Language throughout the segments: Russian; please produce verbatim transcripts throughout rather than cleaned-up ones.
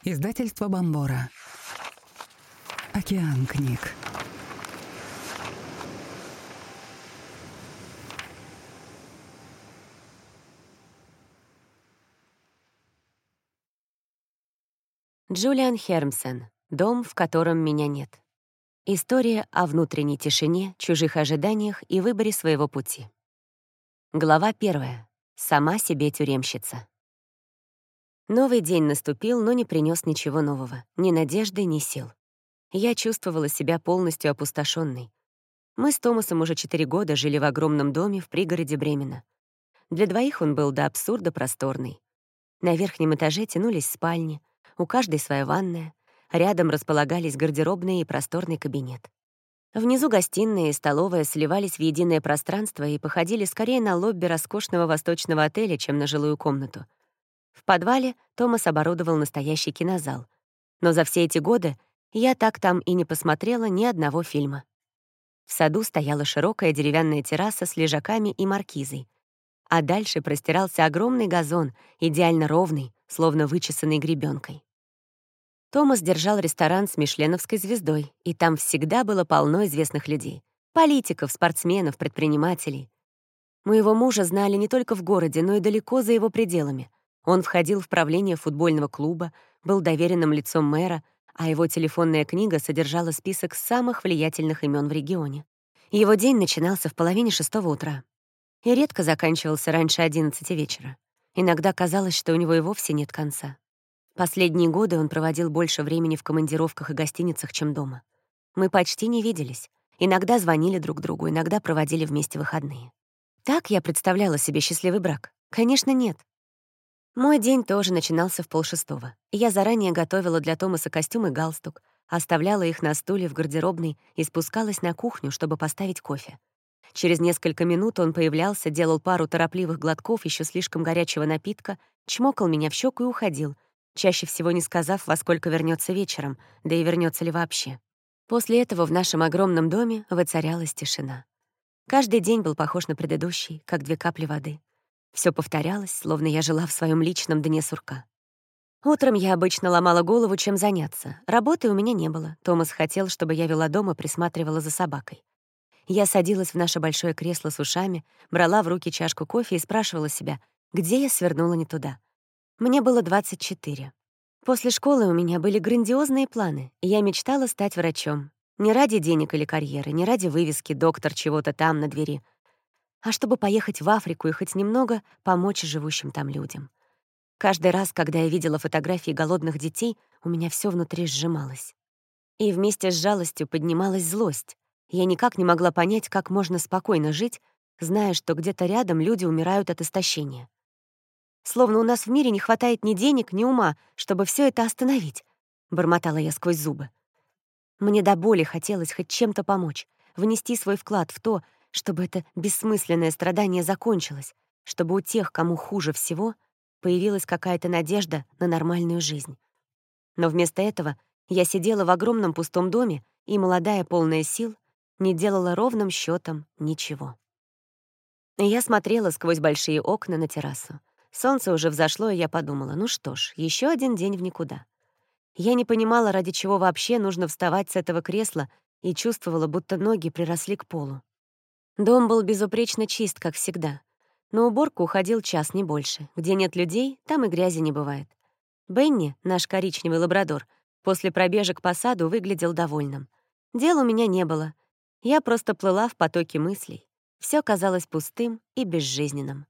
Издательство Бомбора. Океан книг. Джулиан Хермсен. «Дом, в котором меня нет». История о внутренней тишине, чужих ожиданиях и выборе своего пути. Глава первая. Сама себе тюремщица. Новый день наступил, но не принес ничего нового. Ни надежды, ни сил. Я чувствовала себя полностью опустошенной. Мы с Томасом уже четыре года жили в огромном доме в пригороде Бремена. Для двоих он был до абсурда просторный. На верхнем этаже тянулись спальни, у каждой своя ванная, рядом располагались гардеробные и просторный кабинет. Внизу гостиная и столовая сливались в единое пространство и походили скорее на лобби роскошного восточного отеля, чем на жилую комнату. В подвале Томас оборудовал настоящий кинозал. Но за все эти годы я так там и не посмотрела ни одного фильма. В саду стояла широкая деревянная терраса с лежаками и маркизой, а дальше простирался огромный газон, идеально ровный, словно вычесанный гребенкой. Томас держал ресторан с мишленовской звездой, и там всегда было полно известных людей — политиков, спортсменов, предпринимателей. Моего мужа знали не только в городе, но и далеко за его пределами. Он входил в правление футбольного клуба, был доверенным лицом мэра, а его телефонная книга содержала список самых влиятельных имен в регионе. Его день начинался в половине шестого утра и редко заканчивался раньше одиннадцати вечера. Иногда казалось, что у него и вовсе нет конца. Последние годы он проводил больше времени в командировках и гостиницах, чем дома. Мы почти не виделись. Иногда звонили друг другу, иногда проводили вместе выходные. Так я представляла себе счастливый брак? Конечно, нет. Мой день тоже начинался в полшестого. Я заранее готовила для Томаса костюм и галстук, оставляла их на стуле в гардеробной и спускалась на кухню, чтобы поставить кофе. Через несколько минут он появлялся, делал пару торопливых глотков еще слишком горячего напитка, чмокал меня в щеку и уходил, чаще всего не сказав, во сколько вернется вечером, да и вернется ли вообще. После этого в нашем огромном доме воцарялась тишина. Каждый день был похож на предыдущий, как две капли воды. Все повторялось, словно я жила в своем личном дне сурка. Утром я обычно ломала голову, чем заняться. Работы у меня не было. Томас хотел, чтобы я вела дом и присматривала за собакой. Я садилась в наше большое кресло с ушами, брала в руки чашку кофе и спрашивала себя, где я свернула не туда. Мне было двадцать четыре. После школы у меня были грандиозные планы, и я мечтала стать врачом. Не ради денег или карьеры, не ради вывески «доктор чего-то там» на двери, а чтобы поехать в Африку и хоть немного помочь живущим там людям. Каждый раз, когда я видела фотографии голодных детей, у меня все внутри сжималось. И вместе с жалостью поднималась злость. Я никак не могла понять, как можно спокойно жить, зная, что где-то рядом люди умирают от истощения. Словно у нас в мире не хватает ни денег, ни ума, чтобы все это остановить, бормотала я сквозь зубы. Мне до боли хотелось хоть чем-то помочь, внести свой вклад в то, чтобы это бессмысленное страдание закончилось, чтобы у тех, кому хуже всего, появилась какая-то надежда на нормальную жизнь. Но вместо этого я сидела в огромном пустом доме и, молодая, полная сил, не делала ровным счетом ничего. И я смотрела сквозь большие окна на террасу. Солнце уже взошло, и я подумала, ну что ж, еще один день в никуда. Я не понимала, ради чего вообще нужно вставать с этого кресла, и чувствовала, будто ноги приросли к полу. Дом был безупречно чист, как всегда. На уборку уходил час, не больше. Где нет людей, там и грязи не бывает. Бенни, наш коричневый лабрадор, после пробежек по саду выглядел довольным. Дел у меня не было. Я просто плыла в потоке мыслей. Все казалось пустым и безжизненным.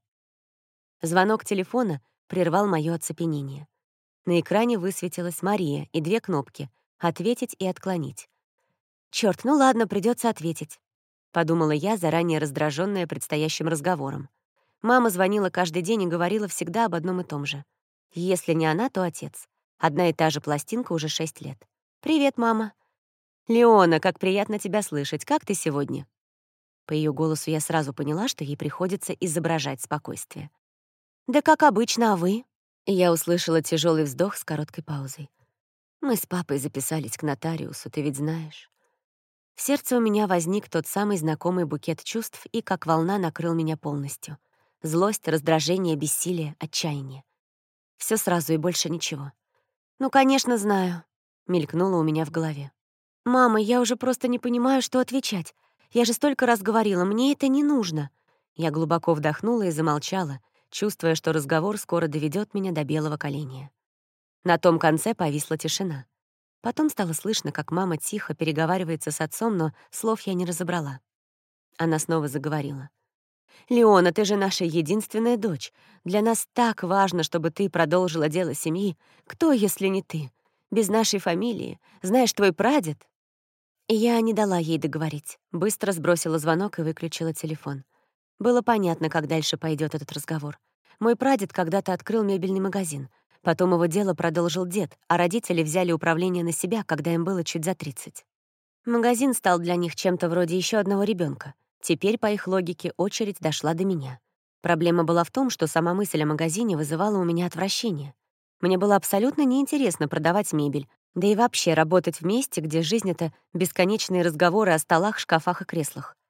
Звонок телефона прервал моё оцепенение. На экране высветилась Мария и две кнопки — «Ответить» и «Отклонить». «Чёрт, ну ладно, придётся ответить», — подумала я, заранее раздражённая предстоящим разговором. Мама звонила каждый день и говорила всегда об одном и том же. Если не она, то отец. Одна и та же пластинка уже шесть лет. «Привет, мама». «Леона, как приятно тебя слышать. Как ты сегодня?» По её голосу я сразу поняла, что ей приходится изображать спокойствие. «Да как обычно, а вы?» Я услышала тяжелый вздох с короткой паузой. «Мы с папой записались к нотариусу, ты ведь знаешь». В сердце у меня возник тот самый знакомый букет чувств и как волна накрыл меня полностью. Злость, раздражение, бессилие, отчаяние. Все сразу и больше ничего. «Ну, конечно, знаю», — мелькнуло у меня в голове. «Мама, я уже просто не понимаю, что отвечать. Я же столько раз говорила, мне это не нужно». Я глубоко вдохнула и замолчала, чувствуя, что разговор скоро доведет меня до белого коленя. На том конце повисла тишина. Потом стало слышно, как мама тихо переговаривается с отцом, но слов я не разобрала. Она снова заговорила. «Леона, ты же наша единственная дочь. Для нас так важно, чтобы ты продолжила дело семьи. Кто, если не ты? Без нашей фамилии. Знаешь, твой прадед...» И я не дала ей договорить. Быстро сбросила звонок и выключила телефон. Было понятно, как дальше пойдет этот разговор. Мой прадед когда-то открыл мебельный магазин. Потом его дело продолжил дед, а родители взяли управление на себя, когда им было чуть за тридцать. Магазин стал для них чем-то вроде еще одного ребенка. Теперь, по их логике, очередь дошла до меня. Проблема была в том, что сама мысль о магазине вызывала у меня отвращение. Мне было абсолютно неинтересно продавать мебель, да и вообще работать в месте, где жизнь — это бесконечные разговоры о столах, шкафах и креслах.